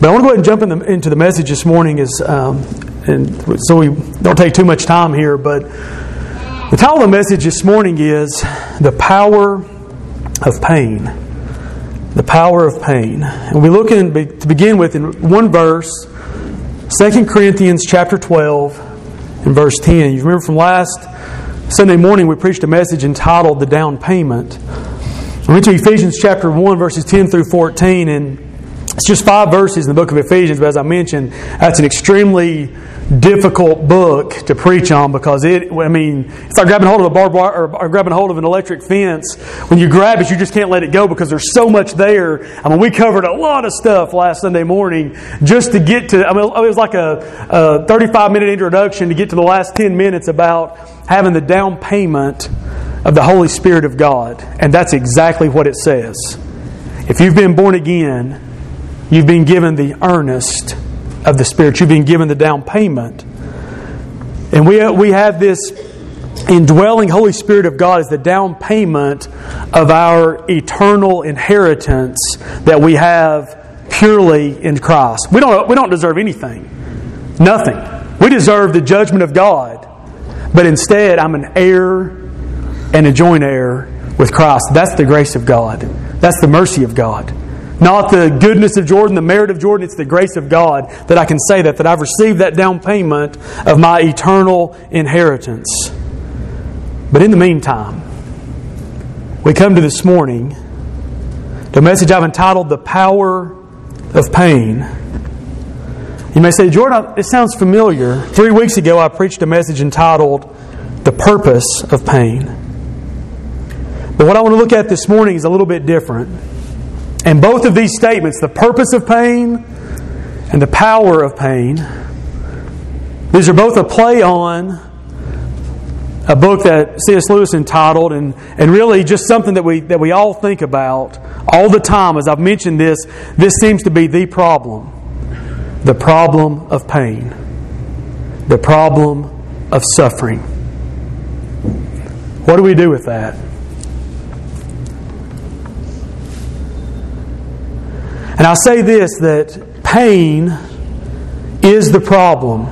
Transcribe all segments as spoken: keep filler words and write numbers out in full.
But I want to go ahead and jump in the, into the message this morning, is, um, and so we don't take too much time here, but the title of the message this morning is The Power of Pain. The Power of Pain. And we look in, to begin with, in one verse, Second Corinthians chapter twelve and verse ten. You remember from last Sunday morning we preached a message entitled The Down Payment. We went to Ephesians chapter one, verses ten through fourteen, and it's just five verses in the book of Ephesians, but as I mentioned, that's an extremely difficult book to preach on because it, I mean, it's like grabbing hold of a barbed wire or, or grabbing hold of an electric fence. When you grab it, you just can't let it go because there's so much there. I mean, we covered a lot of stuff last Sunday morning just to get to, I mean, it was like a, a thirty-five minute introduction to get to the last ten minutes about having the down payment of the Holy Spirit of God. And that's exactly what it says. If you've been born again, you've been given the earnest of the Spirit. You've been given the down payment. And we we have this indwelling Holy Spirit of God as the down payment of our eternal inheritance that we have purely in Christ. We don't, we don't deserve anything. Nothing. We deserve the judgment of God. But instead, I'm an heir and a joint heir with Christ. That's the grace of God. That's the mercy of God. Not the goodness of Jordan, the merit of Jordan. It's the grace of God that I can say that, that I've received that down payment of my eternal inheritance. But in the meantime, we come to this morning to a message I've entitled The Power of Pain. You may say, Jordan, it sounds familiar. Three weeks ago I preached a message entitled The Purpose of Pain. But what I want to look at this morning is a little bit different. And both of these statements, the purpose of pain and the power of pain, these are both a play on a book that C S Lewis entitled, and, and really just something that we that we all think about all the time. As I've mentioned this, this seems to be the problem. The problem of pain. The problem of suffering. What do we do with that? And I'll say this, that pain is the problem.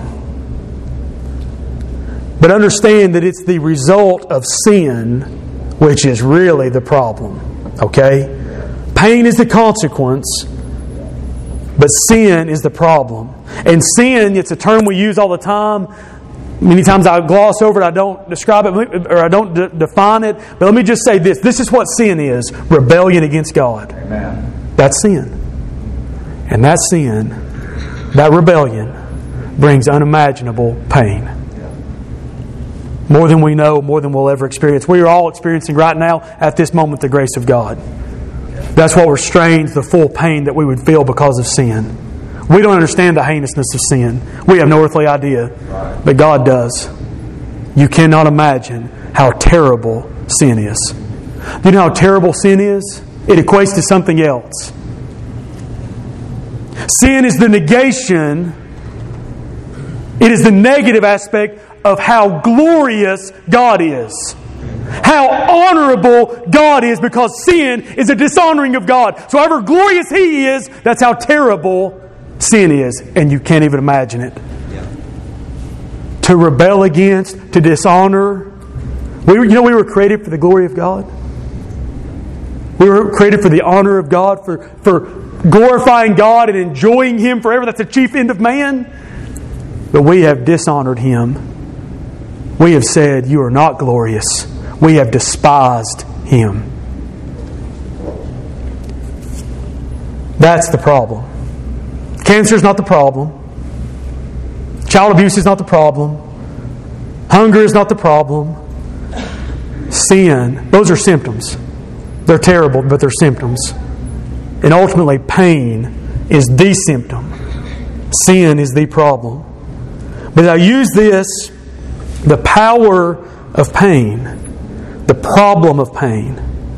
But understand that it's the result of sin, which is really the problem. Okay? Pain is the consequence, but sin is the problem. And sin, it's a term we use all the time. Many times I gloss over it, I don't describe it, or I don't de- define it. But let me just say this. This is what sin is. Rebellion against God. Amen. That's sin. And that sin, that rebellion, brings unimaginable pain. More than we know, more than we'll ever experience. We are all experiencing right now, at this moment, the grace of God. That's what restrains the full pain that we would feel because of sin. We don't understand the heinousness of sin. We have no earthly idea. But God does. You cannot imagine how terrible sin is. Do you know how terrible sin is? It equates to something else. Sin is the negation, it is the negative aspect of how glorious God is. How honorable God is, because sin is a dishonoring of God. So however glorious He is, that's how terrible sin is. And you can't even imagine it. Yeah. To rebel against, to dishonor. We were, you know we were created for the glory of God. We were created for the honor of God, for, for glorifying God and enjoying Him forever. That's the chief end of man. But we have dishonored Him. We have said, you are not glorious. We have despised Him. That's the problem. Cancer is not the problem. Child abuse is not the problem. Hunger is not the problem. Sin, those are symptoms. They're terrible, but they're symptoms. And ultimately, pain is the symptom. Sin is the problem. But I use this, the power of pain, the problem of pain.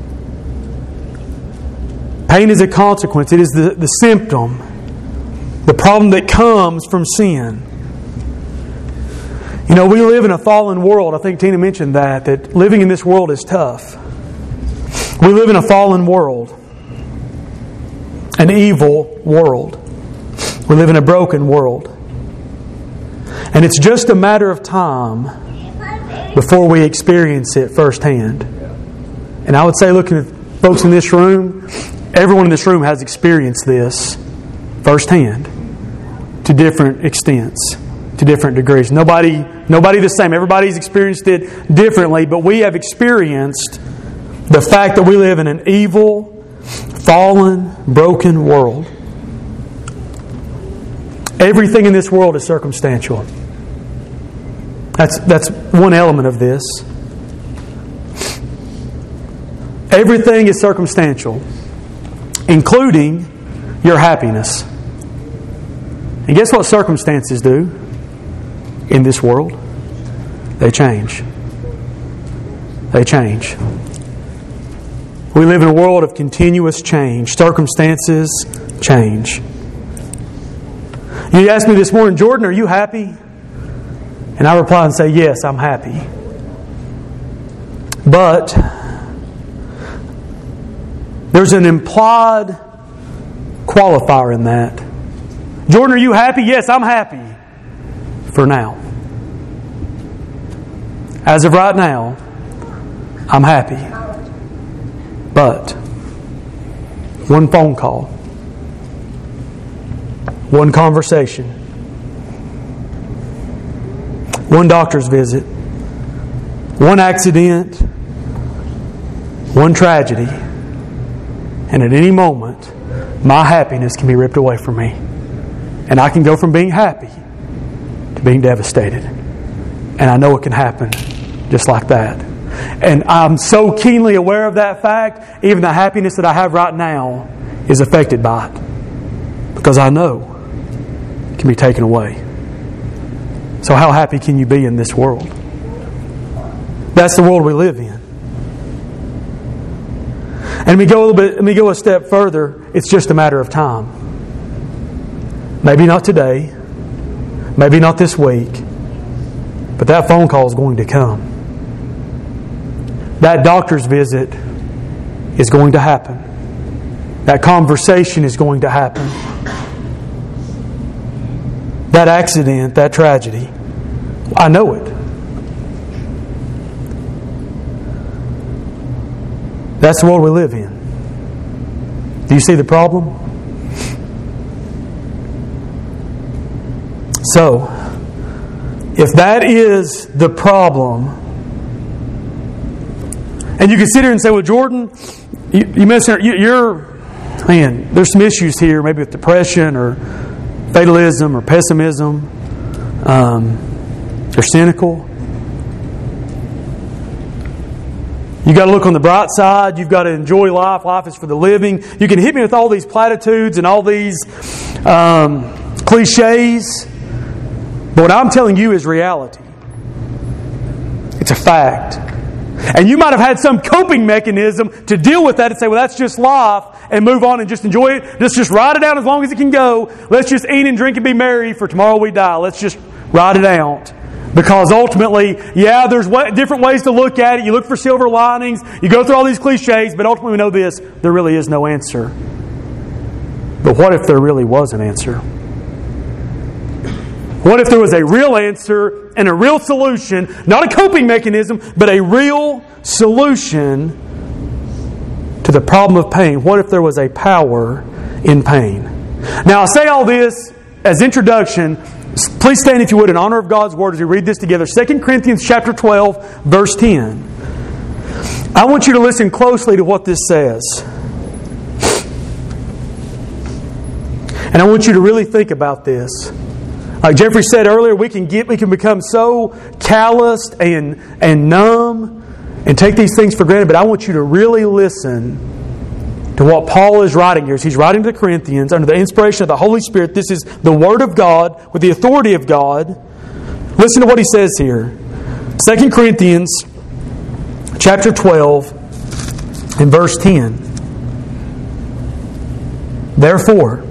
Pain is a consequence. It is the, the symptom, the problem that comes from sin. You know, we live in a fallen world. I think Tina mentioned that, that living in this world is tough. We live in a fallen world. An evil world. We live in a broken world. And it's just a matter of time before we experience it firsthand. And I would say, looking at folks in this room, everyone in this room has experienced this firsthand to different extents, to different degrees. Nobody, nobody the same. Everybody's experienced it differently, but we have experienced the fact that we live in an evil, fallen, broken world. Everything in this world is circumstantial. That's, that's one element of this. Everything is circumstantial, including your happiness. And guess what circumstances do in this world? They change. They change. We live in a world of continuous change. Circumstances change. You asked me this morning, Jordan, are you happy? And I reply and say, yes, I'm happy. But there's an implied qualifier in that. Jordan, are you happy? Yes, I'm happy. For now. As of right now, I'm happy. But one phone call, one conversation, one doctor's visit, one accident, one tragedy, and at any moment, my happiness can be ripped away from me. And I can go from being happy to being devastated. And I know it can happen just like that. And I'm so keenly aware of that fact, even the happiness that I have right now is affected by it. Because I know it can be taken away. So how happy can you be in this world? That's the world we live in. And let me go a little bit, let me go a step further. It's just a matter of time. Maybe not today, maybe not this week, but that phone call is going to come. That doctor's visit is going to happen. That conversation is going to happen. That accident, that tragedy, I know it. That's the world we live in. Do you see the problem? So, if that is the problem, and you can sit here and say, well, Jordan, you, you mentioned, you, you're, man, there's some issues here, maybe with depression or fatalism or pessimism. Um, you're cynical. You've got to look on the bright side. You've got to enjoy life. Life is for the living. You can hit me with all these platitudes and all these um, cliches. But what I'm telling you is reality. It's a fact. And you might have had some coping mechanism to deal with that and say, well, that's just life, and move on and just enjoy it. Let's just ride it out as long as it can go. Let's just eat and drink and be merry, for tomorrow we die. Let's just ride it out. Because ultimately, yeah, there's different ways to look at it. You look for silver linings. You go through all these cliches, but ultimately we know this, there really is no answer. But what if there really was an answer? What if there was a real answer and a real solution, not a coping mechanism, but a real solution to the problem of pain? What if there was a power in pain? Now, I say all this as introduction. Please stand, if you would, in honor of God's Word as we read this together. Second Corinthians chapter twelve, verse ten. I want you to listen closely to what this says. And I want you to really think about this. Like Jeffrey said earlier, we can get, we can become so calloused and, and numb and take these things for granted. But I want you to really listen to what Paul is writing here. He's writing to the Corinthians under the inspiration of the Holy Spirit. This is the Word of God with the authority of God. Listen to what he says here. Second Corinthians chapter twelve and verse ten. Therefore,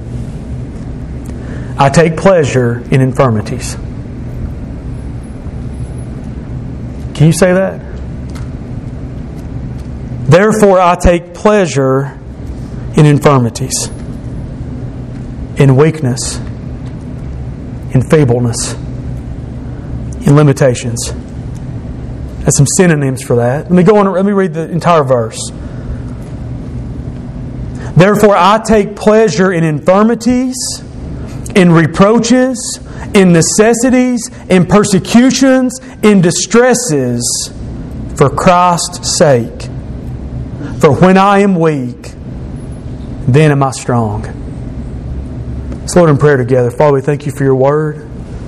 I take pleasure in infirmities. Can you say that? Therefore, I take pleasure in infirmities, in weakness, in feebleness, in limitations. That's some synonyms for that. Let me go on. Let me read the entire verse. Therefore, I take pleasure in infirmities, in reproaches, in necessities, in persecutions, in distresses, for Christ's sake. For when I am weak, then am I strong. Let's Lord in prayer together. Father, we thank You for Your Word.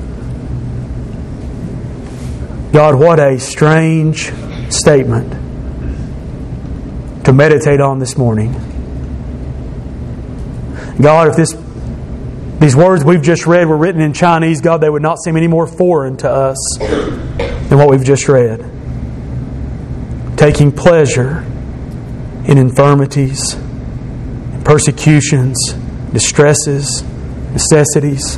God, what a strange statement to meditate on this morning. God, if this these words we've just read were written in Chinese, God, they would not seem any more foreign to us than what we've just read. Taking pleasure in infirmities, persecutions, distresses, necessities.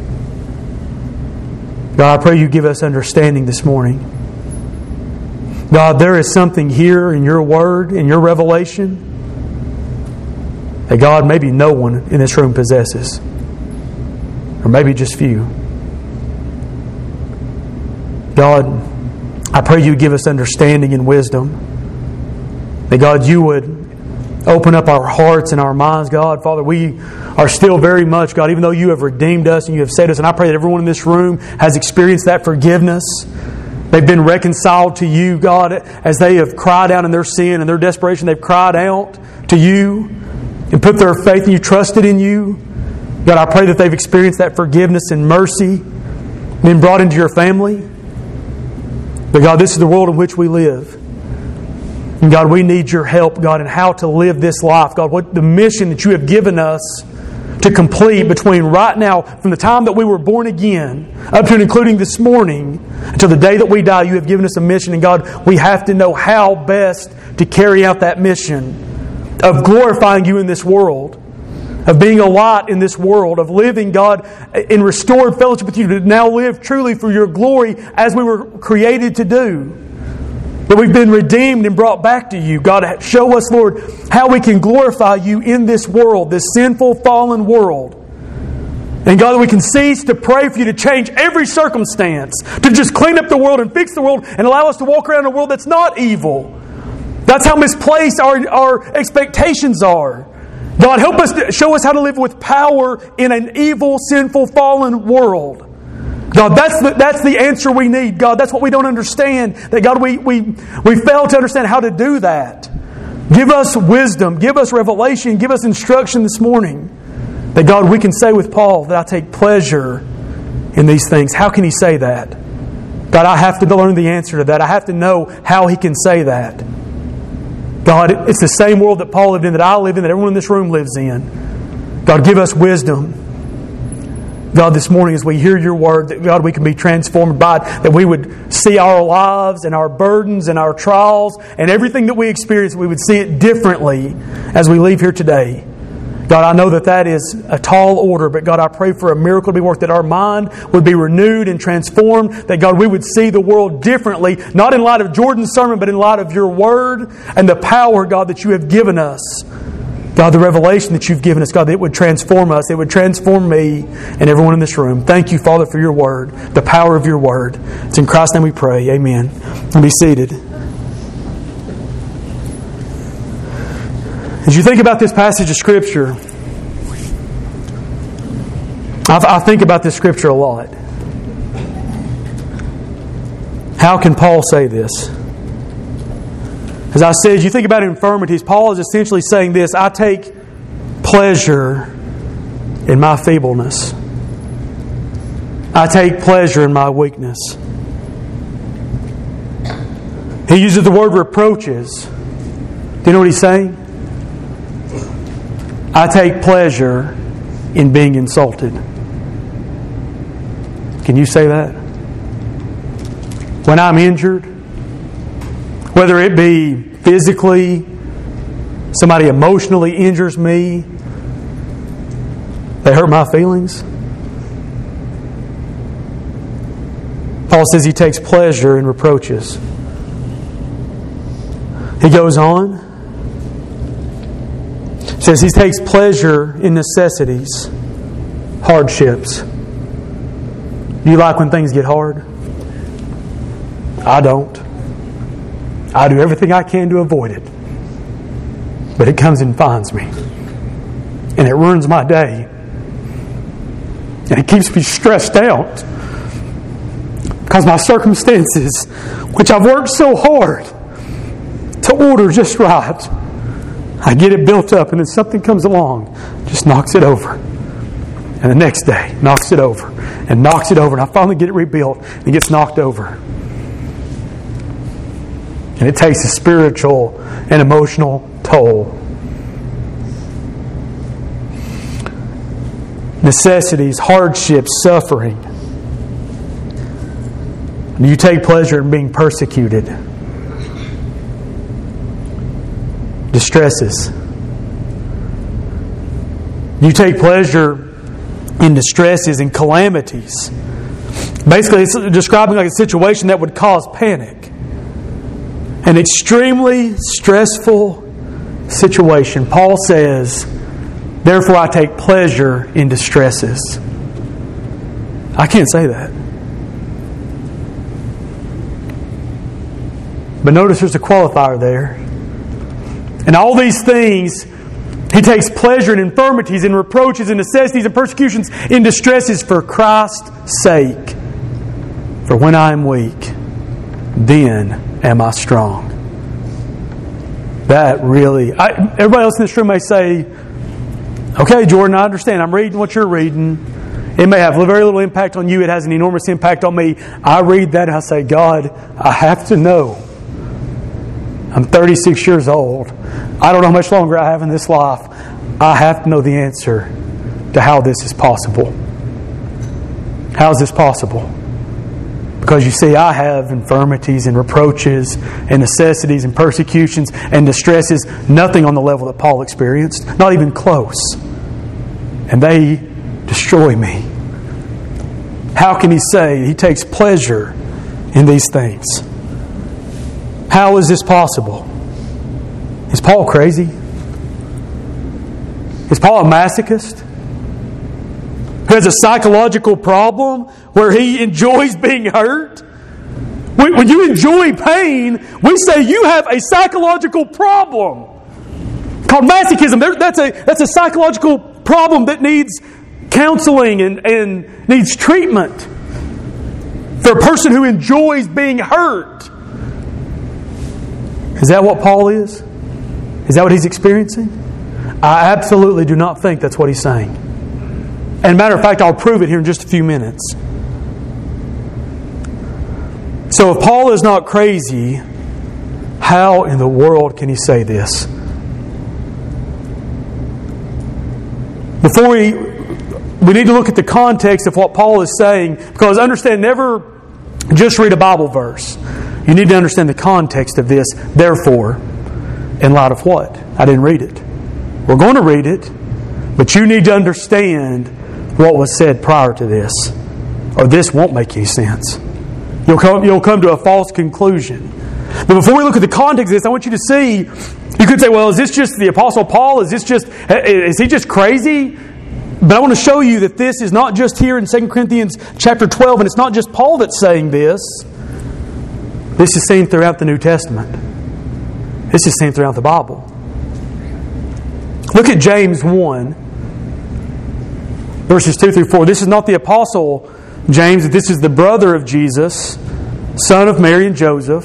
God, I pray You give us understanding this morning. God, there is something here in Your Word, in Your revelation, that God, maybe no one in this room possesses. Or maybe just few. God, I pray You give us understanding and wisdom. That God, You would open up our hearts and our minds, God. Father, we are still very much, God, even though You have redeemed us and You have saved us, and I pray that everyone in this room has experienced that forgiveness. They've been reconciled to You, God, as they have cried out in their sin and their desperation. They've cried out to You and put their faith in You, trusted in You. God, I pray that they've experienced that forgiveness and mercy, been brought into Your family. But God, this is the world in which we live. And God, we need Your help, God, in how to live this life. God, what the mission that You have given us to complete between right now, from the time that we were born again, up to and including this morning, until the day that we die, You have given us a mission. And God, we have to know how best to carry out that mission of glorifying You in this world, of being a light in this world, of living, God, in restored fellowship with You, to now live truly for Your glory as we were created to do. That we've been redeemed and brought back to You. God, show us, Lord, how we can glorify You in this world, this sinful, fallen world. And God, that we can cease to pray for You to change every circumstance, to just clean up the world and fix the world and allow us to walk around in a world that's not evil. That's how misplaced our, our expectations are. God, help us, to show us how to live with power in an evil, sinful, fallen world. God, that's the, that's the answer we need. God, that's what we don't understand. That God, we, we, we fail to understand how to do that. Give us wisdom. Give us revelation. Give us instruction this morning. That God, we can say with Paul that I take pleasure in these things. How can he say that? God, I have to learn the answer to that. I have to know how he can say that. God, it's the same world that Paul lived in, that I live in, that everyone in this room lives in. God, give us wisdom. God, this morning as we hear Your Word, that God, we can be transformed by it, that we would see our lives and our burdens and our trials and everything that we experience, we would see it differently as we leave here today. God, I know that that is a tall order, but God, I pray for a miracle to be worked, that our mind would be renewed and transformed, that God, we would see the world differently, not in light of Jordan's sermon, but in light of Your Word and the power, God, that You have given us. God, the revelation that You've given us, God, that it would transform us. It would transform me and everyone in this room. Thank You, Father, for Your Word, the power of Your Word. It's in Christ's name we pray. Amen. And be seated. As you think about this passage of Scripture, I, I think about this Scripture a lot. How can Paul say this? As I said, you think about infirmities, Paul is essentially saying this: I take pleasure in my feebleness. I take pleasure in my weakness. He uses the word reproaches. Do you know what he's saying? I take pleasure in being insulted. Can you say that? When I'm injured, whether it be physically, somebody emotionally injures me, they hurt my feelings. Paul says he takes pleasure in reproaches. He goes on, says he takes pleasure in necessities, hardships. Do you like when things get hard? I don't. I do everything I can to avoid it. But it comes and finds me. And it ruins my day. And it keeps me stressed out. Because my circumstances, which I've worked so hard to order just right, I get it built up and then something comes along, just knocks it over. And the next day, knocks it over. And knocks it over. And I finally get it rebuilt and it gets knocked over. And it takes a spiritual and emotional toll. Necessities, hardships, suffering. You take pleasure in being persecuted. Distresses. You take pleasure in distresses and calamities. Basically, it's describing like a situation that would cause panic. An extremely stressful situation. Paul says, therefore I take pleasure in distresses. I can't say that. But notice there's a qualifier there. And all these things, he takes pleasure in infirmities, in reproaches, in necessities, and persecutions, in distresses for Christ's sake. For when I am weak, then am I strong. That really... I, everybody else in this room may say, okay, Jordan, I understand. I'm reading what you're reading. It may have very little impact on you. It has an enormous impact on me. I read that and I say, God, I have to know. I'm thirty-six years old. I don't know how much longer I have in this life. I have to know the answer to how this is possible. How is this possible? Because you see, I have infirmities and reproaches and necessities and persecutions and distresses, nothing on the level that Paul experienced, not even close. And they destroy me. How can he say he takes pleasure in these things? How is this possible? Is Paul crazy? Is Paul a masochist? Who has a psychological problem where he enjoys being hurt? When you enjoy pain, we say you have a psychological problem called masochism. That's a, that's a psychological problem that needs counseling and, and needs treatment for a person who enjoys being hurt. Is that what Paul is? Is that what he's experiencing? I absolutely do not think that's what he's saying. And matter of fact, I'll prove it here in just a few minutes. So if Paul is not crazy, how in the world can he say this? Before we, we need to look at the context of what Paul is saying, because understand, never just read a Bible verse. You need to understand the context of this. Therefore, in light of what? I didn't read it. We're going to read it, but you need to understand what was said prior to this, or this won't make any sense. You'll come, you'll come to a false conclusion. But before we look at the context of this, I want you to see, you could say, well, is this just the Apostle Paul? Is this just, is he just crazy? But I want to show you that this is not just here in Second Corinthians chapter twelve, and it's not just Paul that's saying this. This is seen throughout the New Testament. This is seen throughout the Bible. Look at James one, verses two through four. This is not the Apostle James. This is the brother of Jesus, son of Mary and Joseph.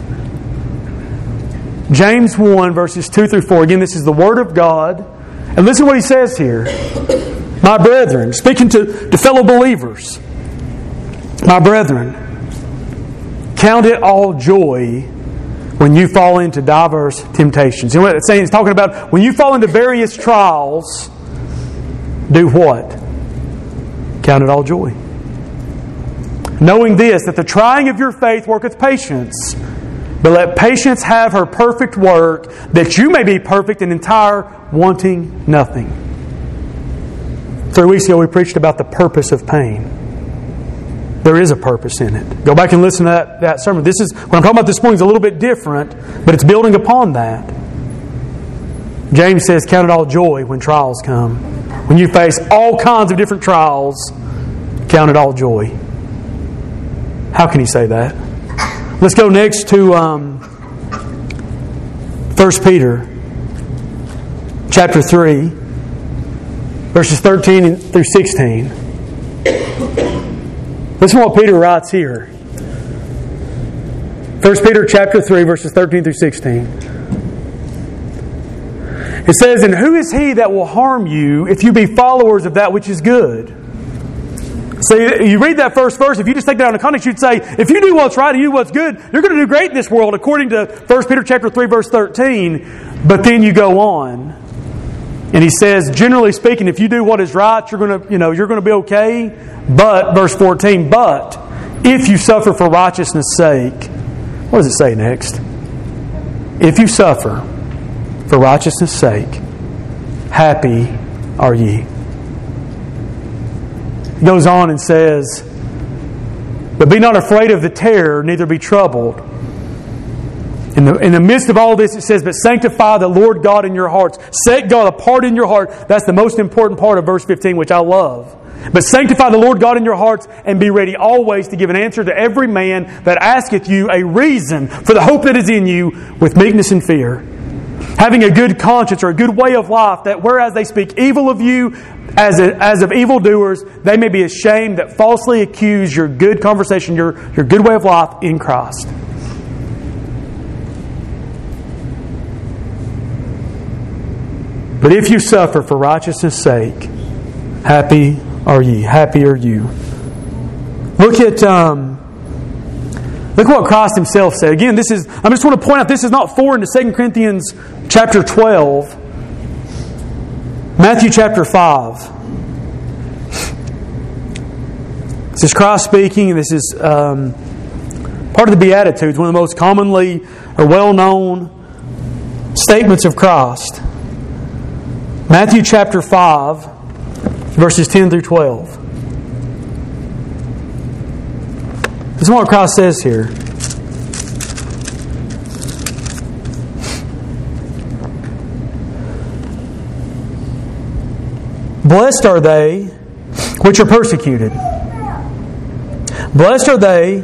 James one, verses two through four. Again, this is the Word of God. And listen to what he says here. My brethren, speaking to, to fellow believers. My brethren, count it all joy when you fall into diverse temptations. You know what it's saying? It's talking about when you fall into various trials, do what? Count it all joy. Knowing this, that the trying of your faith worketh patience. But let patience have her perfect work, that you may be perfect and entire, wanting nothing. Three weeks ago we preached about the purpose of pain. There is a purpose in it. Go back and listen to that, that sermon. This is what I'm talking about this morning is a little bit different, but it's building upon that. James says, count it all joy when trials come. When you face all kinds of different trials, count it all joy. How can he say that? Let's go next to um, First Peter chapter three, verses thirteen through sixteen. Listen to what Peter writes here. First Peter chapter three, verses thirteen through sixteen. It says, "And who is he that will harm you if you be followers of that which is good?" So you read that first verse, if you just take that out of context, you'd say, if you do what's right and you do what's good, you're going to do great in this world, according to First Peter chapter three, verse thirteen. But then you go on, and he says, generally speaking, if you do what is right, you're going to, you know, you're going to be okay. But, verse fourteen, but if you suffer for righteousness' sake, what does it say next? If you suffer for righteousness' sake, happy are ye. It goes on and says, but be not afraid of the terror, neither be troubled. In the, in the midst of all this, it says, but sanctify the Lord God in your hearts. Set God apart in your heart. That's the most important part of verse fifteen, which I love. But sanctify the Lord God in your hearts, and be ready always to give an answer to every man that asketh you a reason for the hope that is in you with meekness and fear. Having a good conscience or a good way of life, that whereas they speak evil of you as, a, as of evildoers, they may be ashamed that falsely accuse your good conversation, your, your good way of life in Christ. But if you suffer for righteousness' sake, happy are ye. Happy are you. Look at um, look what Christ Himself said. Again, this is I just want to point out this is not foreign to Second Corinthians chapter twelve. Matthew chapter five. This is Christ speaking, and this is um, part of the Beatitudes, one of the most commonly or well-known statements of Christ. Matthew chapter five, verses ten through twelve. This is what Christ says here. Blessed are they which are persecuted. Blessed are they,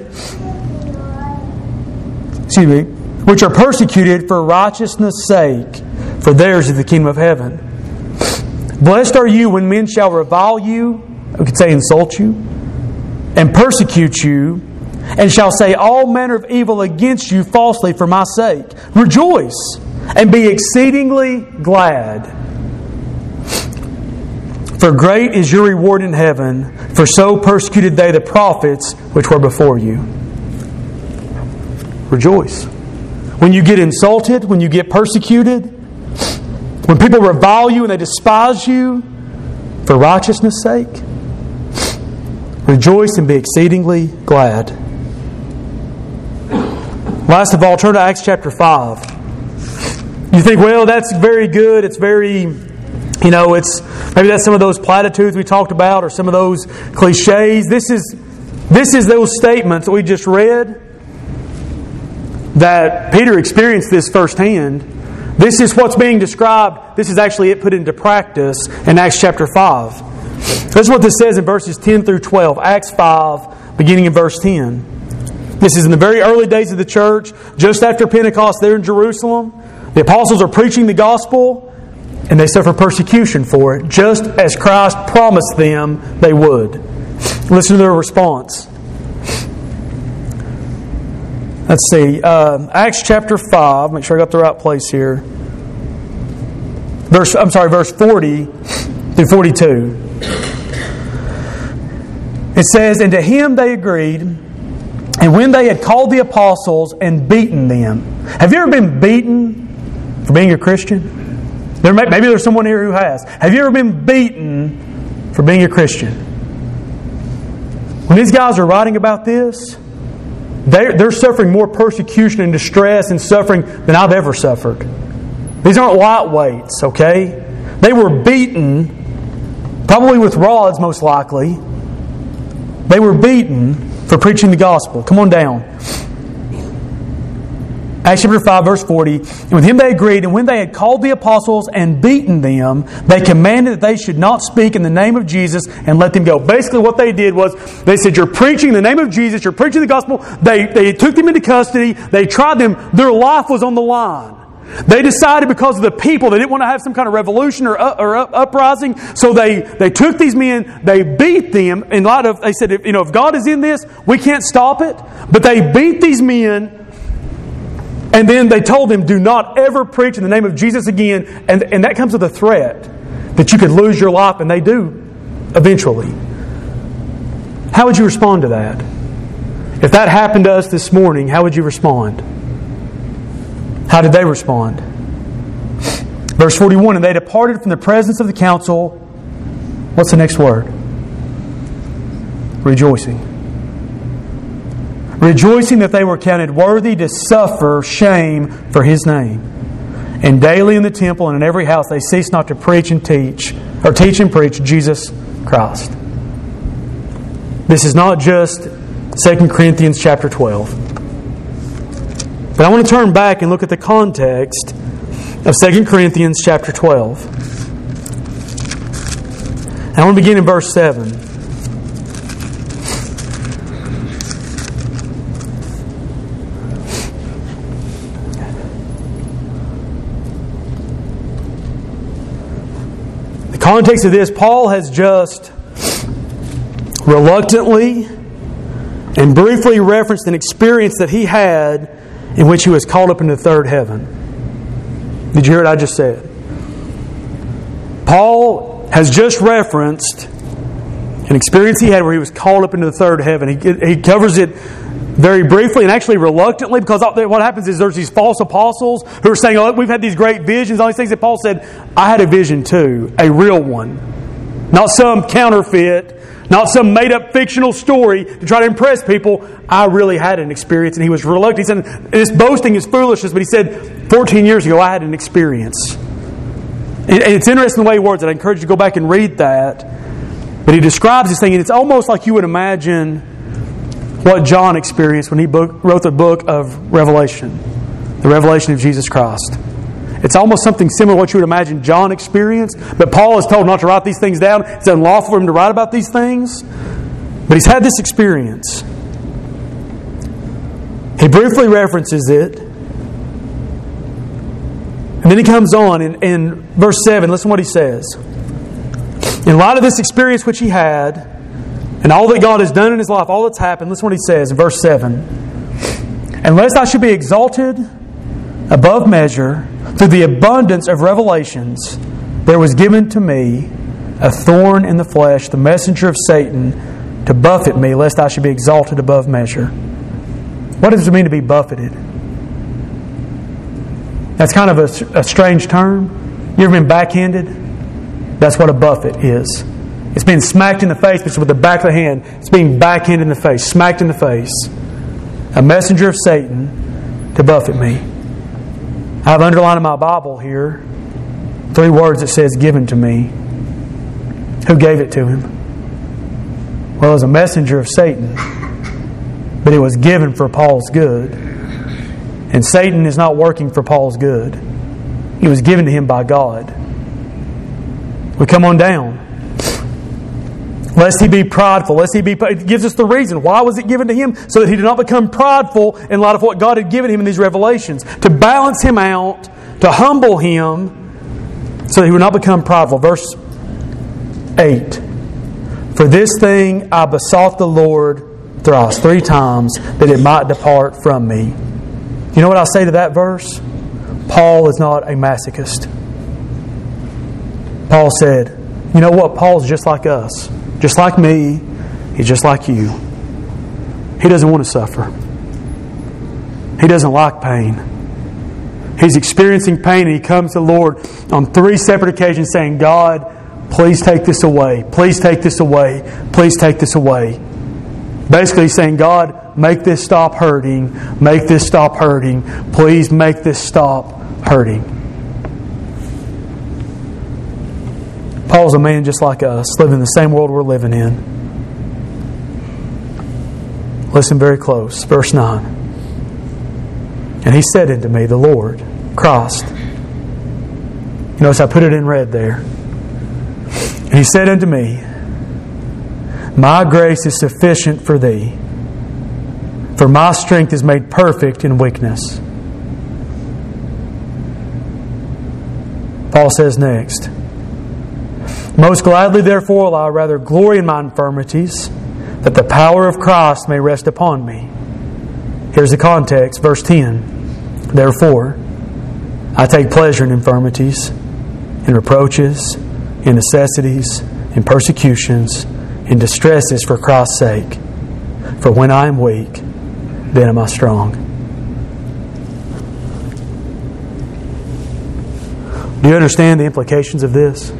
excuse me, which are persecuted for righteousness' sake, for theirs is the kingdom of heaven. Blessed are you when men shall revile you, we could say insult you, and persecute you, and shall say all manner of evil against you falsely for my sake. Rejoice and be exceedingly glad. For great is your reward in heaven, for so persecuted they the prophets which were before you. Rejoice. When you get insulted, when you get persecuted, when people revile you and they despise you for righteousness' sake, rejoice and be exceedingly glad. Last of all, turn to Acts chapter five. You think, well, that's very good. It's very, you know, it's maybe that's some of those platitudes we talked about or some of those cliches. This is this is those statements that we just read that Peter experienced this firsthand. This is what's being described. This is actually it put into practice in Acts chapter five. This is what this says in verses ten through twelve. Acts five, beginning in verse ten. This is in the very early days of the church, just after Pentecost there in Jerusalem. The apostles are preaching the gospel, and they suffer persecution for it, just as Christ promised them they would. Listen to their response. Let's see, uh, Acts chapter five. Make sure I got the right place here. Verse, I'm sorry, verse forty through forty-two. It says, "And to him they agreed, and when they had called the apostles and beaten them." Have you ever been beaten for being a Christian? There may, maybe there's someone here who has. Have you ever been beaten for being a Christian? When these guys are writing about this, they're, they're suffering more persecution and distress and suffering than I've ever suffered. These aren't lightweights, okay? They were beaten, probably with rods most likely. They were beaten for preaching the gospel. Come on down. Acts chapter five, verse forty. And with him they agreed, and when they had called the apostles and beaten them, they commanded that they should not speak in the name of Jesus and let them go. Basically what they did was, they said, you're preaching in the name of Jesus, you're preaching the gospel. They, they took them into custody, they tried them, their life was on the line. They decided because of the people, they didn't want to have some kind of revolution or, uh, or up, uprising. So they, they took these men, they beat them. In light of, they said, if, you know, if God is in this, we can't stop it. But they beat these men, and then they told them, do not ever preach in the name of Jesus again. And, and that comes with a threat that you could lose your life, and they do eventually. How would you respond to that? If that happened to us this morning, how would you respond? How did they respond? Verse forty-one, and they departed from the presence of the council. What's the next word? Rejoicing. Rejoicing that they were counted worthy to suffer shame for His name. And daily in the temple and in every house they ceased not to preach and teach, or teach and preach Jesus Christ. This is not just Second Corinthians chapter twelve. But I want to turn back and look at the context of Second Corinthians chapter twelve. And I want to begin in verse seven. The context of this, Paul has just reluctantly and briefly referenced an experience that he had in which he was called up into the third heaven. Did you hear what I just said? Paul has just referenced an experience he had where he was called up into the third heaven. He, he covers it very briefly and actually reluctantly, because what happens is there's these false apostles who are saying, oh, we've had these great visions, all these things that Paul said. I had a vision too, a real one. Not some counterfeit, not some made-up fictional story to try to impress people. I really had an experience, and he was reluctant. He said, this boasting is foolishness, but he said, fourteen years ago, I had an experience. And it's interesting the way he words it. I encourage you to go back and read that. But he describes this thing, and it's almost like you would imagine what John experienced when he book, wrote the book of Revelation, the revelation of Jesus Christ. It's almost something similar to what you would imagine John experienced. But Paul is told not to write these things down. It's unlawful for him to write about these things. But he's had this experience. He briefly references it. And then he comes on in, in verse seven. Listen to what he says. In light of this experience which he had, and all that God has done in his life, all that's happened, listen to what he says in verse seven. And lest I should be exalted above measure, through the abundance of revelations, there was given to me a thorn in the flesh, the messenger of Satan, to buffet me, lest I should be exalted above measure. What does it mean to be buffeted? That's kind of a, a strange term. You ever been backhanded? That's what a buffet is. It's being smacked in the face, but it's with the back of the hand. It's being backhanded in the face, smacked in the face. A messenger of Satan to buffet me. I have underlined in my Bible here three words that says given to me. Who gave it to him? Well, it was a messenger of Satan, but it was given for Paul's good. And Satan is not working for Paul's good. It was given to him by God. We come on down. Lest he be prideful. Lest he be. It gives us the reason. Why was it given to him? So that he did not become prideful in light of what God had given him in these revelations. To balance him out, to humble him, so that he would not become prideful. Verse eight. For this thing I besought the Lord thrice, three times, that it might depart from me. You know what I'll say to that verse? Paul is not a masochist. Paul said, you know what? Paul's just like us. Just like me, he's just like you. He doesn't want to suffer. He doesn't like pain. He's experiencing pain, and he comes to the Lord on three separate occasions saying, God, please take this away. Please take this away. Please take this away. Basically, he's saying, God, make this stop hurting. Make this stop hurting. Please make this stop hurting. Paul's a man just like us, living in the same world we're living in. Listen very close. Verse nine. And he said unto me, the Lord, Christ. You notice I put it in red there. And he said unto me, my grace is sufficient for thee, for my strength is made perfect in weakness. Paul says next, most gladly therefore will I rather glory in my infirmities, that the power of Christ may rest upon me. Here's the context, verse ten. Therefore, I take pleasure in infirmities, in reproaches, in necessities, in persecutions, in distresses for Christ's sake. For when I am weak, then am I strong. Do you understand the implications of this?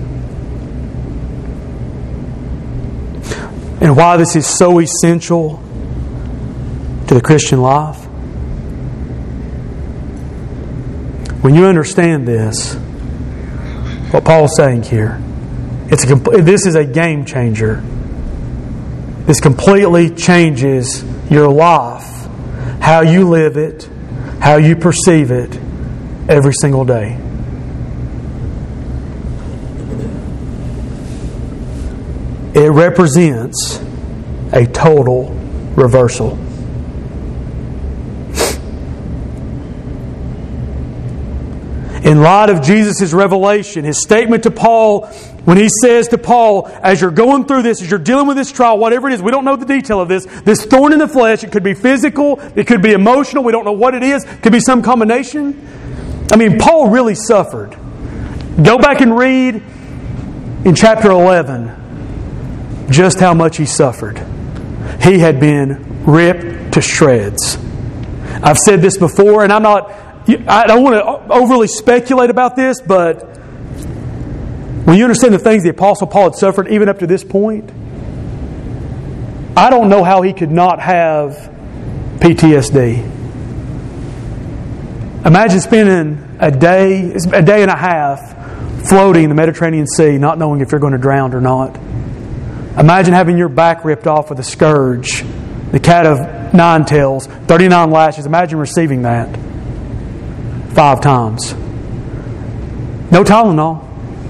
And why this is so essential to the Christian life? When you understand this, what Paul's saying here, it's a, this is a game changer. This completely changes your life, how you live it, how you perceive it every single day. It represents a total reversal. In light of Jesus' revelation, His statement to Paul, when He says to Paul, as you're going through this, as you're dealing with this trial, whatever it is, we don't know the detail of this, this thorn in the flesh, it could be physical, it could be emotional, we don't know what it is, it could be some combination. I mean, Paul really suffered. Go back and read in chapter eleven just how much he suffered. He had been ripped to shreds. I've said this before, and I'm not... I don't want to overly speculate about this, but when you understand the things the Apostle Paul had suffered even up to this point, I don't know how he could not have P T S D. Imagine spending a day, a day and a half floating in the Mediterranean Sea, not knowing if you're going to drown or not. Imagine having your back ripped off with a scourge, the cat of nine tails, thirty-nine lashes. Imagine receiving that. Five times. No Tylenol.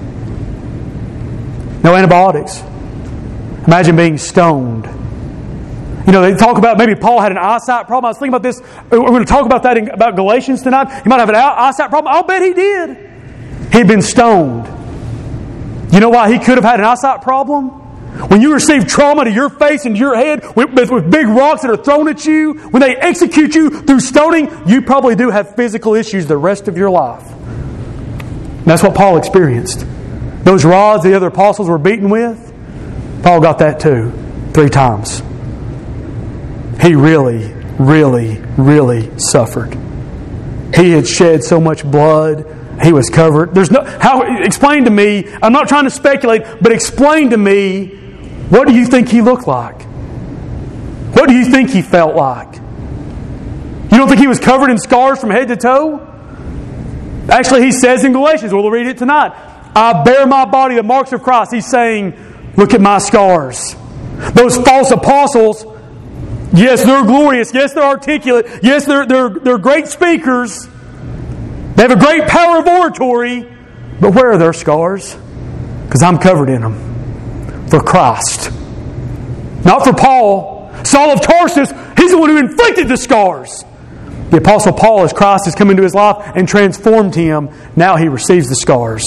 No antibiotics. Imagine being stoned. You know, they talk about maybe Paul had an eyesight problem. I was thinking about this. We're going to talk about that in, about Galatians tonight. He might have an eyesight problem. I'll bet he did. He'd been stoned. You know why he could have had an eyesight problem? When you receive trauma to your face and your head with, with, with big rocks that are thrown at you, when they execute you through stoning, you probably do have physical issues the rest of your life. And that's what Paul experienced. Those rods the other apostles were beaten with, Paul got that too, three times. He really, really, really suffered. He had shed so much blood. He was covered. There's no how. Explain to me. I'm not trying to speculate, but explain to me. What do you think he looked like? What do you think he felt like? You don't think he was covered in scars from head to toe? Actually, he says in Galatians, we'll read it tonight, I bear my body the marks of Christ. He's saying, look at my scars. Those false apostles, yes, they're glorious. Yes, they're articulate. Yes, they're, they're, they're great speakers. They have a great power of oratory. But where are their scars? Because I'm covered in them. For Christ. Not for Paul. Saul of Tarsus, he's the one who inflicted the scars. The Apostle Paul, as Christ has come into his life and transformed him, now he receives the scars.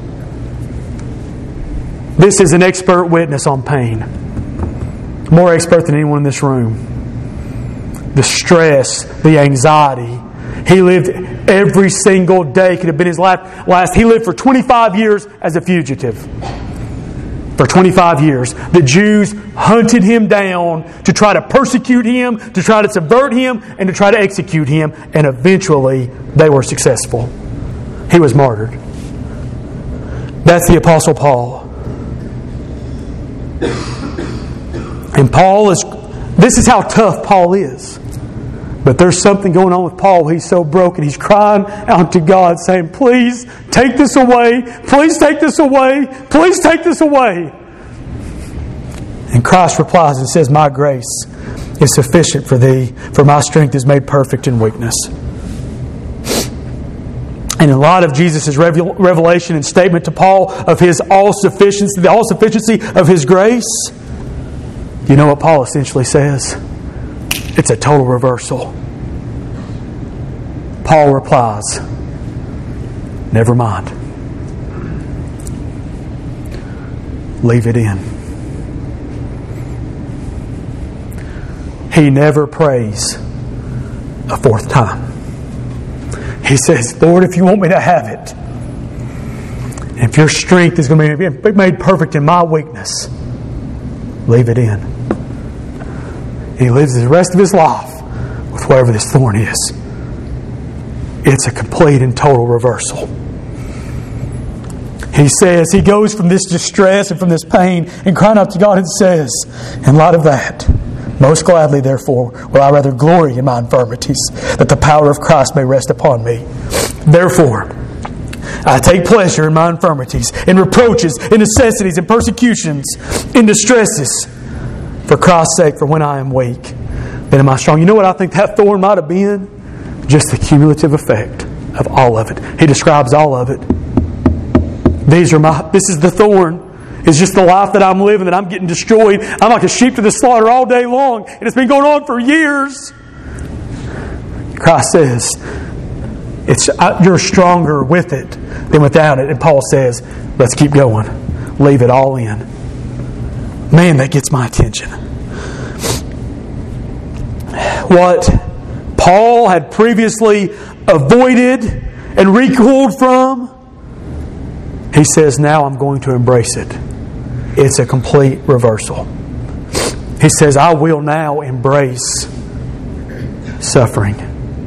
This is an expert witness on pain. More expert than anyone in this room. The stress, the anxiety. He lived every single day. Could have been his last. He lived for twenty-five years as a fugitive. For twenty-five years. The Jews hunted him down to try to persecute him, to try to subvert him, and to try to execute him. And eventually, they were successful. He was martyred. That's the Apostle Paul. And Paul is... This is how tough Paul is. But there's something going on with Paul. He's so broken. He's crying out to God saying, please take this away. Please take this away. Please take this away. And Christ replies and says, my grace is sufficient for thee, for my strength is made perfect in weakness. And a lot of Jesus' revelation and statement to Paul of His all-sufficiency, the all-sufficiency of His grace, you know what Paul essentially says? It's a total reversal. Paul replies, never mind. Leave it in. He never prays a fourth time. He says, Lord, if you want me to have it, and if your strength is going to be made perfect in my weakness, leave it in. And he lives the rest of his life with whatever this thorn is. It's a complete and total reversal. He says, he goes from this distress and from this pain and crying out to God and says, in light of that, most gladly, therefore, will I rather glory in my infirmities, that the power of Christ may rest upon me. Therefore, I take pleasure in my infirmities, in reproaches, in necessities, in persecutions, in distresses, for Christ's sake, for when I am weak, then am I strong. You know what I think that thorn might have been? Just the cumulative effect of all of it. He describes all of it. These are my. This is the thorn. It's just the life that I'm living, that I'm getting destroyed. I'm like a sheep to the slaughter all day long. And it's been going on for years. Christ says, it's you're stronger with it than without it. And Paul says, let's keep going. Leave it all in. Man, that gets my attention. What Paul had previously avoided and recoiled from, he says, now I'm going to embrace it. It's a complete reversal. He says, I will now embrace suffering.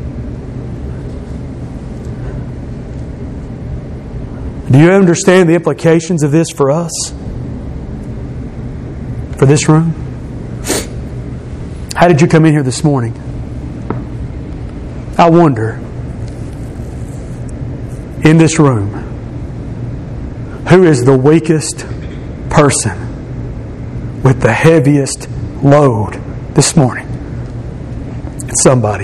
Do you understand the implications of this for us? For this room? How did you come in here this morning? I wonder, in this room, who is the weakest person with the heaviest load this morning? It's somebody.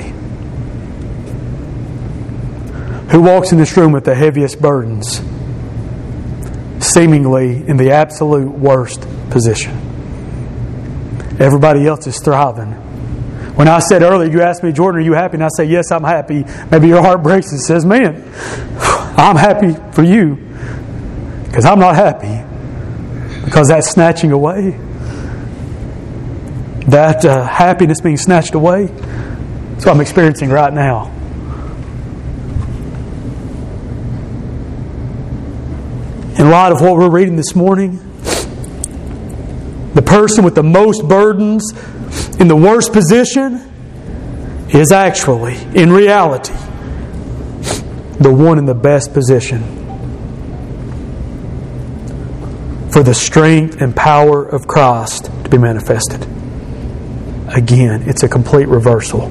Who walks in this room with the heaviest burdens, seemingly in the absolute worst position? Everybody else is thriving. When I said earlier, you asked me, Jordan, are you happy? And I say, yes, I'm happy. Maybe your heart breaks and says, man, I'm happy for you. Because I'm not happy. Because that's snatching away. That uh, happiness being snatched away. That's what I'm experiencing right now. In light of what we're reading this morning, the person with the most burdens in the worst position is actually, in reality, the one in the best position for the strength and power of Christ to be manifested. Again, it's a complete reversal.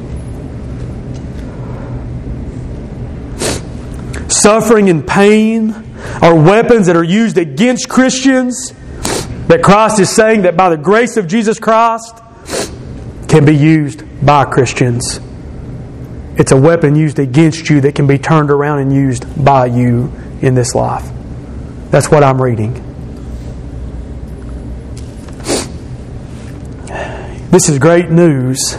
Suffering and pain are weapons that are used against Christians, that Christ is saying that by the grace of Jesus Christ can be used by Christians. It's a weapon used against you that can be turned around and used by you in this life. That's what I'm reading. This is great news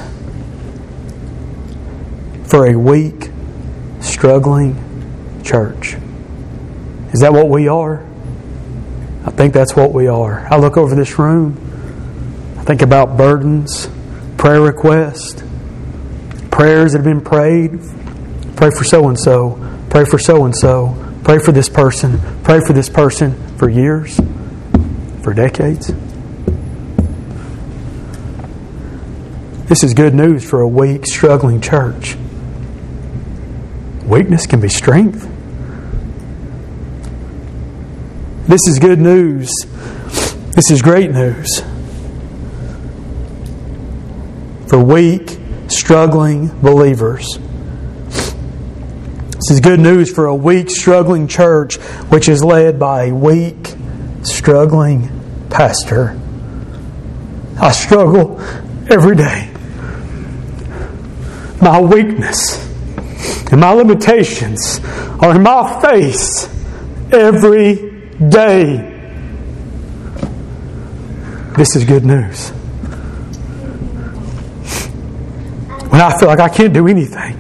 for a weak, struggling church. Is that what we are? I think that's what we are. I look over this room. I think about burdens, prayer requests, prayers that have been prayed. Pray for so-and-so. Pray for so-and-so. Pray for this person. Pray for this person for years, for decades. This is good news for a weak, struggling church. Weakness can be strength. This is good news. This is great news for weak, struggling believers. This is good news for a weak, struggling church which is led by a weak, struggling pastor. I struggle every day. My weakness And my limitations are in my face every day. This is good news. When I feel like I can't do anything.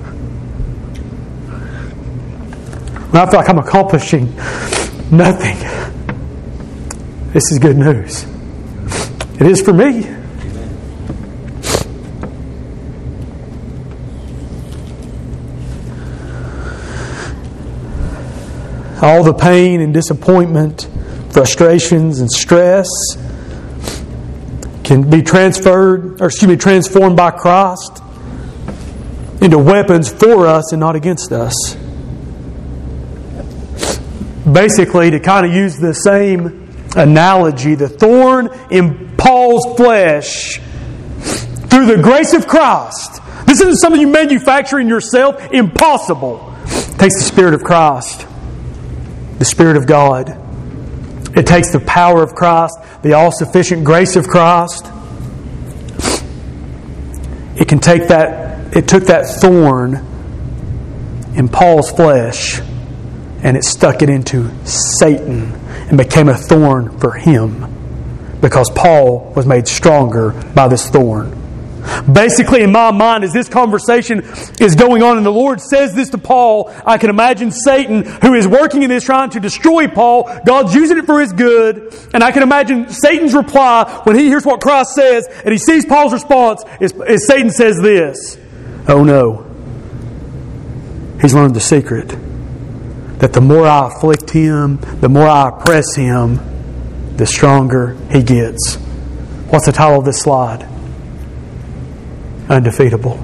When I feel like I'm accomplishing nothing. This is good news. It is for me. All the pain and disappointment, frustrations and stress can be transferred, or excuse me, transformed by Christ into weapons for us and not against us. Basically, to kind of use the same analogy, the thorn in Paul's flesh, through the grace of Christ. This isn't something you manufacture in yourself. Impossible. It takes the Spirit of Christ. The Spirit of God. It takes the power of Christ, the all-sufficient grace of Christ. It can take that, it took that thorn in Paul's flesh and it stuck it into Satan and became a thorn for him because Paul was made stronger by this thorn. Basically, in my mind, as this conversation is going on and the Lord says this to Paul, I can imagine Satan, who is working in this trying to destroy Paul. God's using it for his good. And I can imagine Satan's reply when he hears what Christ says and he sees Paul's response is, is Satan says this: oh no. He's learned the secret. That the more I afflict him, the more I oppress him, the stronger he gets. What's the title of this slide? Undefeatable.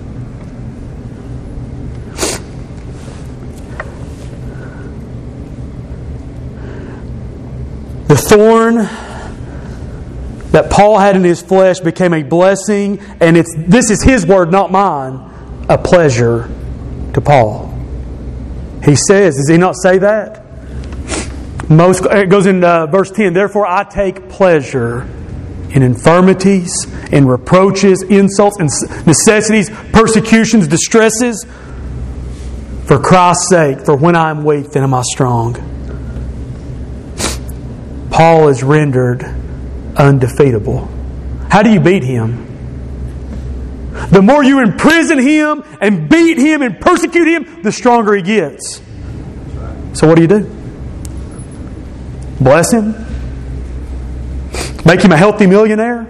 The thorn that Paul had in his flesh became a blessing, and it's this is his word, not mine, a pleasure to Paul. He says, does he not say that? Most, it goes in uh, verse ten, therefore I take pleasure in infirmities, in reproaches, insults, and necessities, persecutions, distresses, for Christ's sake. For when I am weak, then am I strong. Paul is rendered undefeatable. How do you beat him? The more you imprison him and beat him and persecute him, the stronger he gets. So what do you do? Bless him? Make him a healthy millionaire?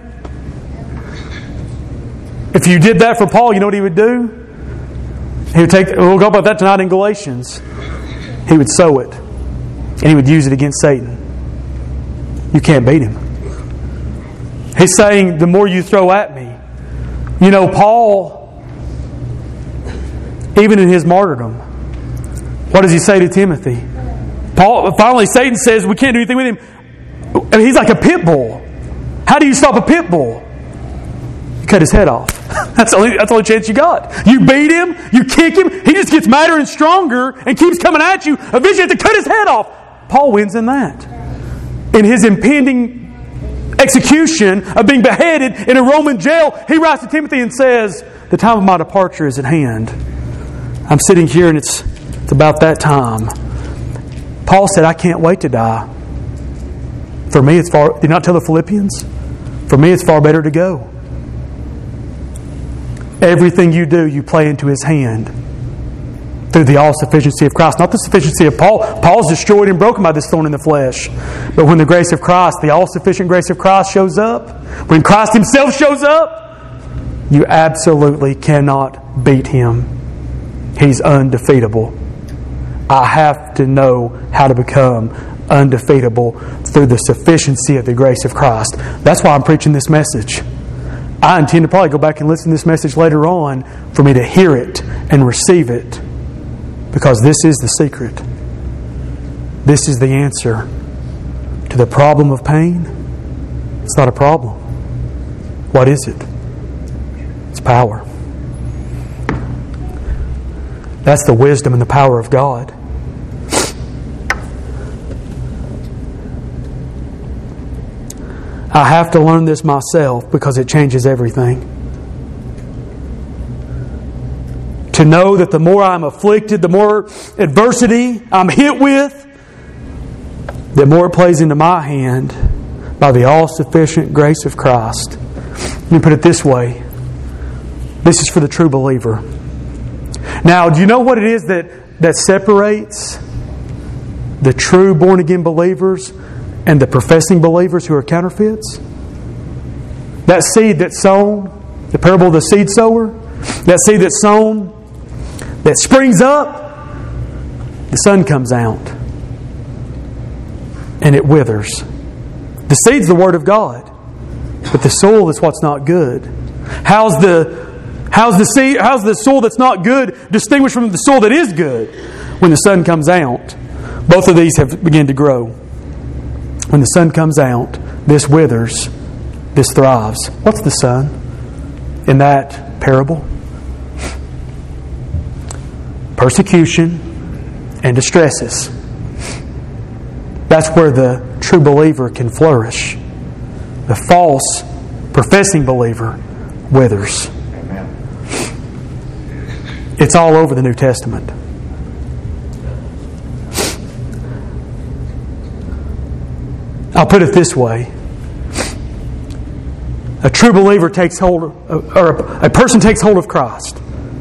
If you did that for Paul, you know what he would do? He would take, we'll go about that tonight in Galatians. He would sow it. And he would use it against Satan. You can't beat him. He's saying, the more you throw at me. You know, Paul, even in his martyrdom, what does he say to Timothy? Paul, finally Satan says, we can't do anything with him. I mean, he's like a pit bull. How do you stop a pit bull? You cut his head off. That's the only, that's the only chance you got. You beat him, you kick him, he just gets madder and stronger and keeps coming at you. Eventually you have to cut his head off. Paul wins in that. In his impending execution of being beheaded in a Roman jail, he writes to Timothy and says, the time of my departure is at hand. I'm sitting here and it's, it's about that time. Paul said, I can't wait to die. For me, it's far, did not tell the Philippians? For me, it's far better to go. Everything you do, you play into his hand through the all-sufficiency of Christ. Not the sufficiency of Paul. Paul's destroyed and broken by this thorn in the flesh. But when the grace of Christ, the all-sufficient grace of Christ shows up, when Christ himself shows up, you absolutely cannot beat him. He's undefeatable. I have to know how to become undefeatable through the sufficiency of the grace of Christ. That's why I'm preaching this message. I intend to probably go back and listen to this message later on for me to hear it and receive it. Because this is the secret. This is the answer to the problem of pain. It's not a problem. What is it? It's power. That's the wisdom and the power of God. I have to learn this myself because it changes everything. To know that the more I'm afflicted, the more adversity I'm hit with, the more it plays into my hand by the all-sufficient grace of Christ. Let me put it this way. This is for the true believer. Now, do you know what it is that, that separates the true born-again believers and the professing believers who are counterfeits? That seed that's sown, the parable of the seed sower, that seed that's sown, that springs up, the sun comes out, and it withers. The seed's the Word of God, but the soil is what's not good. How's the how's the seed? How's the soil that's not good distinguished from the soil that is good? When the sun comes out, both of these have begun to grow. When the sun comes out, this withers, this thrives. What's the sun in that parable? Persecution and distresses. That's where the true believer can flourish. The false, professing believer withers. Amen. It's all over the New Testament. I'll put it this way. A true believer takes hold of, or a person takes hold of Christ.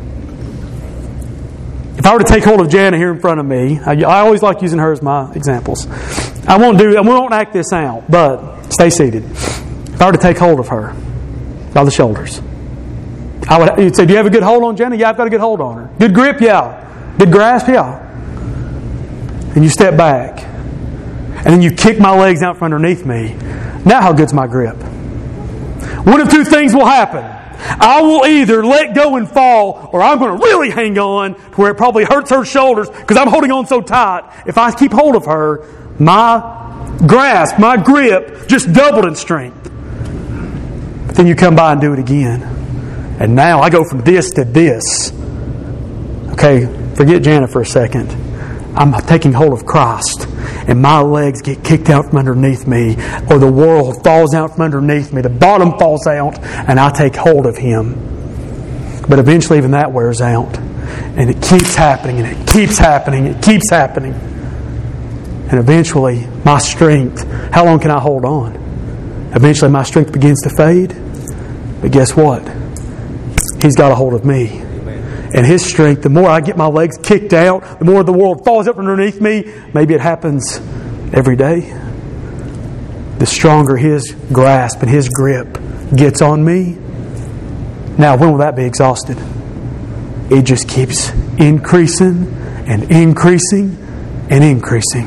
If I were to take hold of Jana here in front of me, I, I always like using her as my examples. I won't do, I won't act this out, but stay seated. If I were to take hold of her by the shoulders, I would. You'd say, "Do you have a good hold on Jana?" "Yeah, I've got a good hold on her." "Good grip?" "Yeah." "Good grasp?" "Yeah." And you step back, and then you kick my legs out from underneath me. Now, how good's my grip? One of two things will happen. I will either let go and fall, or I'm going to really hang on to where it probably hurts her shoulders because I'm holding on so tight. If I keep hold of her, my grasp, my grip just doubled in strength. But then you come by and do it again. And now I go from this to this. Okay, forget Jana for a second. I'm taking hold of Christ, and my legs get kicked out from underneath me, or the world falls out from underneath me, the bottom falls out, and I take hold of Him. But eventually even that wears out, and it keeps happening, and it keeps happening, it keeps happening. And eventually my strength, how long can I hold on? Eventually my strength begins to fade, but guess what? He's got a hold of me. And His strength, the more I get my legs kicked out, the more the world falls up underneath me. Maybe it happens every day. The stronger His grasp and His grip gets on me. Now, when will that be exhausted? It just keeps increasing and increasing and increasing.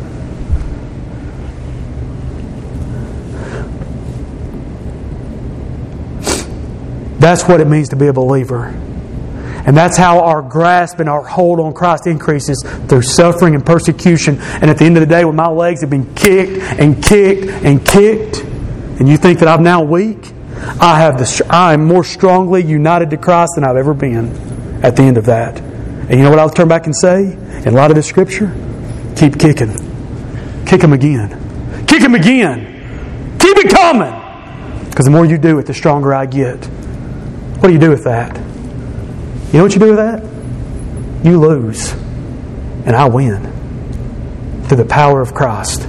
That's what it means to be a believer. And that's how our grasp and our hold on Christ increases, through suffering and persecution. And at the end of the day, when my legs have been kicked and kicked and kicked, and you think that I'm now weak, I have the I am more strongly united to Christ than I've ever been at the end of that. And you know what I'll turn back and say? In light of this Scripture, keep kicking. Kick them again. Kick them again. Keep it coming. Because the more you do it, the stronger I get. What do you do with that? You know what you do with that? You lose. And I win. Through the power of Christ.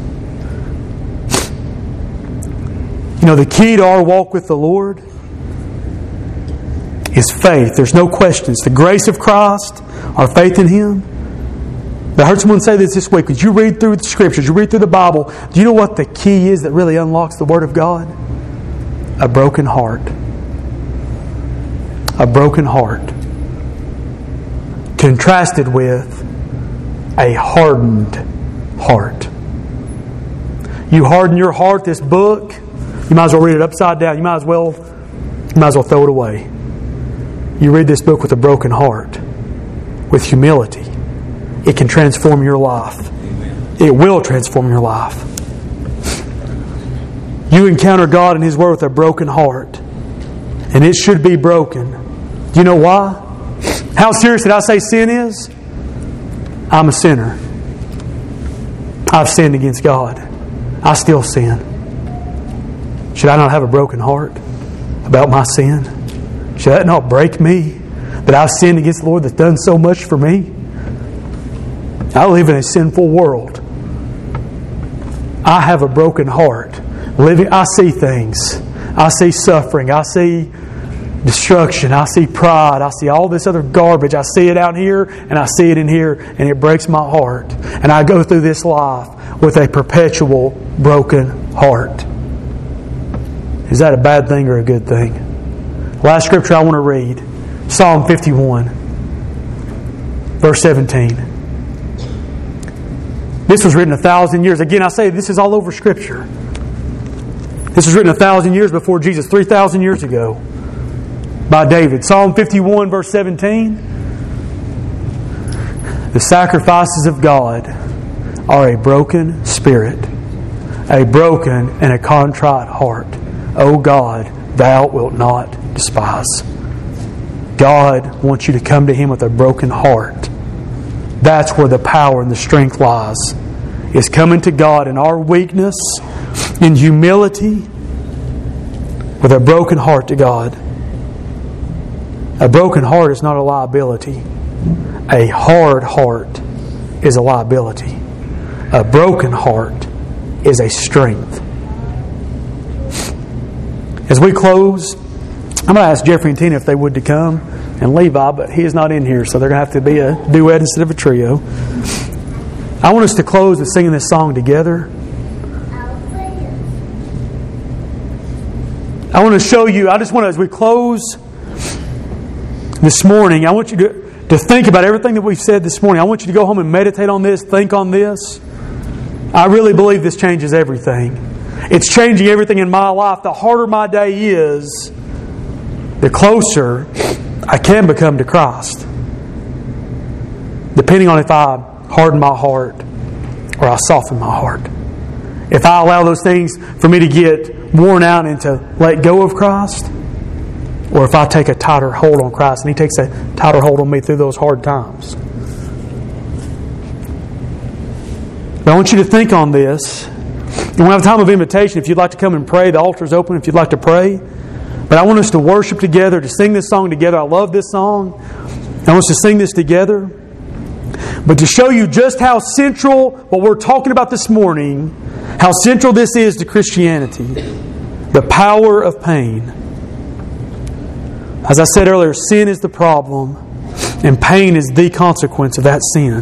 You know, the key to our walk with the Lord is faith. There's no questions. The grace of Christ, our faith in Him. I heard someone say this this week. As you read through the Scriptures, you read through the Bible, do you know what the key is that really unlocks the Word of God? A broken heart. A broken heart. Contrasted with a hardened heart. You harden your heart, this book, you might as well read it upside down. You might as well, you might as well throw it away. You read this book with a broken heart, with humility. It can transform your life. It will transform your life. You encounter God and His Word with a broken heart, and it should be broken. Do you know why? How serious did I say sin is? I'm a sinner. I've sinned against God. I still sin. Should I not have a broken heart about my sin? Should that not break me? that I've sinned against the Lord that's done so much for me? I live in a sinful world. I have a broken heart. Living, I see things. I see suffering. I see destruction. I see pride. I see all this other garbage. I see it out here and I see it in here, and it breaks my heart. And I go through this life with a perpetual broken heart. Is that a bad thing or a good thing? Last scripture I want to read. Psalm fifty-one. Verse seventeen. This was written a thousand years. Again, I say this is all over Scripture. This was written a thousand years before Jesus, three thousand years ago, by David. Psalm fifty-one, verse seventeen. The sacrifices of God are a broken spirit, a broken and a contrite heart. O God, Thou wilt not despise. God wants you to come to Him with a broken heart. That's where the power and the strength lies. Is coming to God in our weakness, in humility, with a broken heart to God. A broken heart is not a liability. A hard heart is a liability. A broken heart is a strength. As we close, I'm going to ask Jeffrey and Tina if they would to come, and Levi, but he is not in here, so they're going to have to be a duet instead of a trio. I want us to close with singing this song together. I want to show you, I just want to, as we close this morning, I want you to, to think about everything that we've said this morning. I want you to go home and meditate on this, think on this. I really believe this changes everything. It's changing everything in my life. The harder my day is, the closer I can become to Christ. Depending on if I harden my heart or I soften my heart. If I allow those things for me to get worn out and to let go of Christ, or if I take a tighter hold on Christ and He takes a tighter hold on me through those hard times. But I want you to think on this. And we'll have a time of invitation. If you'd like to come and pray, the altar is open if you'd like to pray. But I want us to worship together, to sing this song together. I love this song. I want us to sing this together. But to show you just how central what we're talking about this morning, how central this is to Christianity, the power of pain. As I said earlier, sin is the problem, and pain is the consequence of that sin.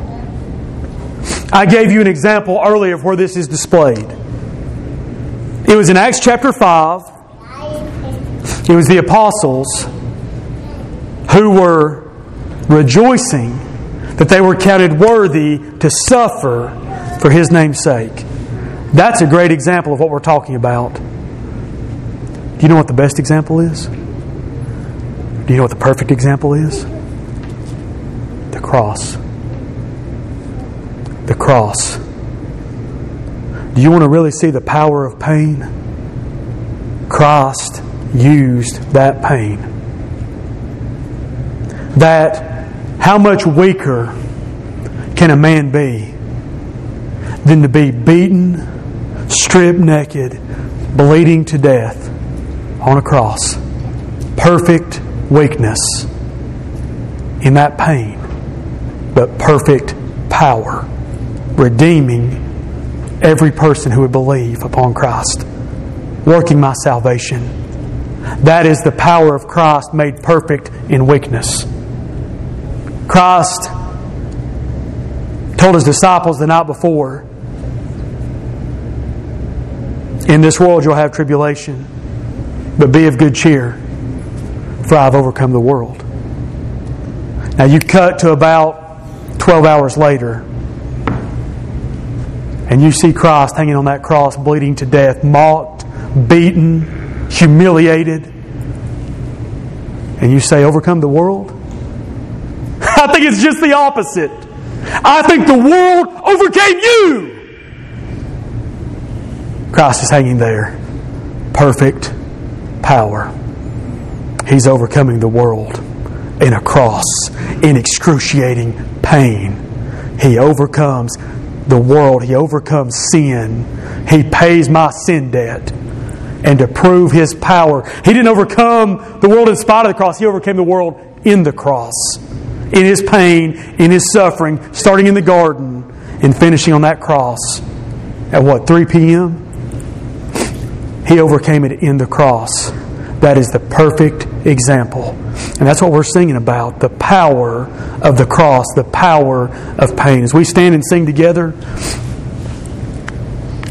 I gave you an example earlier of where this is displayed. It was in Acts chapter five. It was the apostles who were rejoicing that they were counted worthy to suffer for His name's sake. That's a great example of what we're talking about. Do you know what the best example is? Do you know what the perfect example is? The cross. The cross. Do you want to really see the power of pain? Christ used that pain. That how much weaker can a man be than to be beaten, stripped naked, bleeding to death on a cross? Perfect weakness in that pain, but perfect power, redeeming every person who would believe upon Christ, working my salvation. That is the power of Christ made perfect in weakness. Christ told His disciples the night before, in this world you'll have tribulation, but be of good cheer, for I have overcome the world. Now you cut to about twelve hours later, and you see Christ hanging on that cross, bleeding to death, mocked, beaten, humiliated, and you say, overcome the world? I think it's just the opposite. I think the world overcame you. Christ is hanging there. Perfect power. He's overcoming the world in a cross, in excruciating pain. He overcomes the world. He overcomes sin. He pays my sin debt. and to prove His power. He didn't overcome the world in spite of the cross. He overcame the world in the cross. In His pain, in His suffering, starting in the garden and finishing on that cross at what, three p.m.? He overcame it in the cross. That is the perfect example. And that's what we're singing about, the power of the cross, the power of pain. As we stand and sing together,